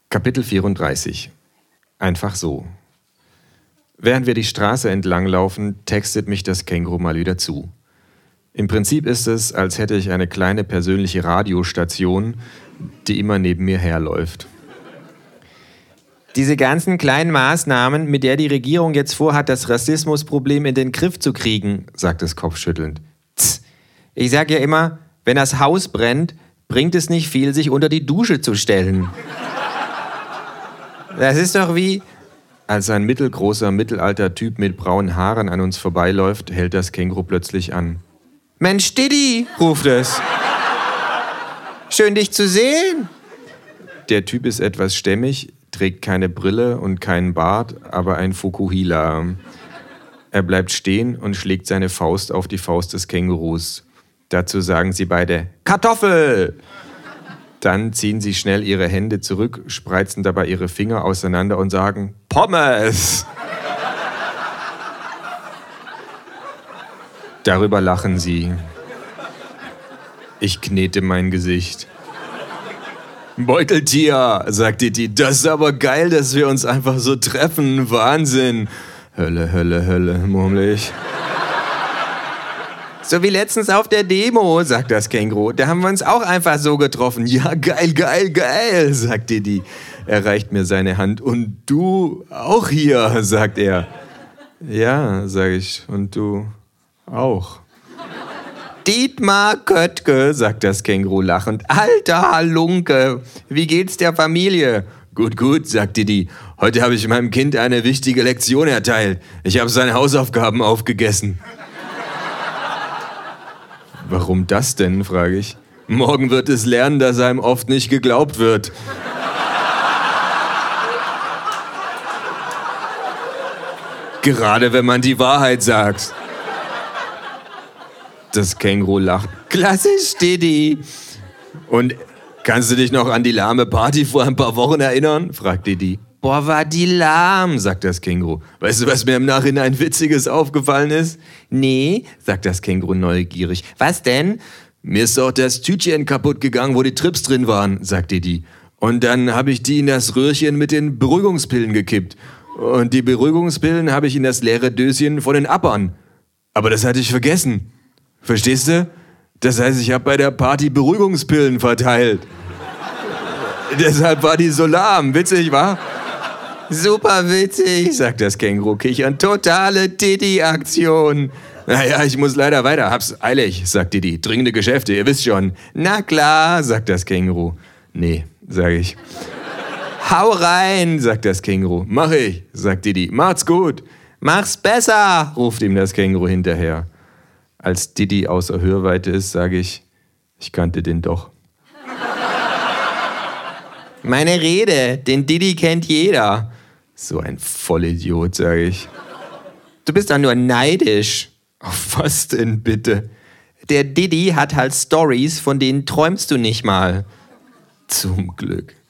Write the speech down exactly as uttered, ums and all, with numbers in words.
Kapitel vierunddreißig. Einfach so. Während wir die Straße entlang laufen, textet mich das Känguru mal wieder zu. Im Prinzip ist es, als hätte ich eine kleine persönliche Radiostation, die immer neben mir herläuft. Diese ganzen kleinen Maßnahmen, mit der die Regierung jetzt vorhat, das Rassismusproblem in den Griff zu kriegen, sagt es kopfschüttelnd. Tss. Ich sag ja immer, wenn das Haus brennt, bringt es nicht viel, sich unter die Dusche zu stellen. Das ist doch wie... Als ein mittelgroßer, mittelalter Typ mit braunen Haaren an uns vorbeiläuft, hält das Känguru plötzlich an. Mensch, Didi, ruft es. Schön, dich zu sehen. Der Typ ist etwas stämmig, trägt keine Brille und keinen Bart, aber ein Fukuhila. Er bleibt stehen und schlägt seine Faust auf die Faust des Kängurus. Dazu sagen sie beide, Kartoffel! Dann ziehen sie schnell ihre Hände zurück, spreizen dabei ihre Finger auseinander und sagen, Pommes! Darüber lachen sie. Ich knete mein Gesicht. Beuteltier, sagt Didi, das ist aber geil, dass wir uns einfach so treffen. Wahnsinn. Hölle, Hölle, Hölle, murmel ich. So wie letztens auf der Demo, sagt das Känguru. Da haben wir uns auch einfach so getroffen. Ja, geil, geil, geil, sagt Didi. Er reicht mir seine Hand. Und du auch hier, sagt er. Ja, sage ich. Und du auch. Dietmar Köttke, sagt das Känguru lachend. Alter Halunke, wie geht's der Familie? Gut, gut, sagt Didi. Heute habe ich meinem Kind eine wichtige Lektion erteilt. Ich habe seine Hausaufgaben aufgegessen. Warum das denn, frage ich. Morgen wird es lernen, dass einem oft nicht geglaubt wird. Gerade wenn man die Wahrheit sagt. Das Känguru lacht. Klassisch, Didi. Und kannst du dich noch an die lahme Party vor ein paar Wochen erinnern? fragt Didi. Boah, war die lahm, sagt das Känguru. Weißt du, was mir im Nachhinein Witziges aufgefallen ist? Nee, sagt das Känguru neugierig. Was denn? Mir ist doch das Tütchen kaputt gegangen, wo die Trips drin waren, sagt Didi. Und dann habe ich die in das Röhrchen mit den Beruhigungspillen gekippt. Und die Beruhigungspillen habe ich in das leere Döschen von den Appern. Aber das hatte ich vergessen. Verstehst du? Das heißt, ich habe bei der Party Beruhigungspillen verteilt. Deshalb war die so lahm. Witzig, wa? Super witzig, sagt das Känguru kichern. Totale Didi-Aktion. Naja, ich muss leider weiter. Hab's eilig, sagt Didi. Dringende Geschäfte, ihr wisst schon. Na klar, sagt das Känguru. Nee, sag ich. Hau rein, sagt das Känguru. Mach ich, sagt Didi. Macht's gut. Mach's besser, ruft ihm das Känguru hinterher. Als Didi außer Hörweite ist, sage ich, ich kannte den doch. Meine Rede, den Didi kennt jeder. So ein Vollidiot, sage ich. Du bist doch nur neidisch. Auf was denn bitte? Der Didi hat halt Stories, von denen träumst du nicht mal. Zum Glück.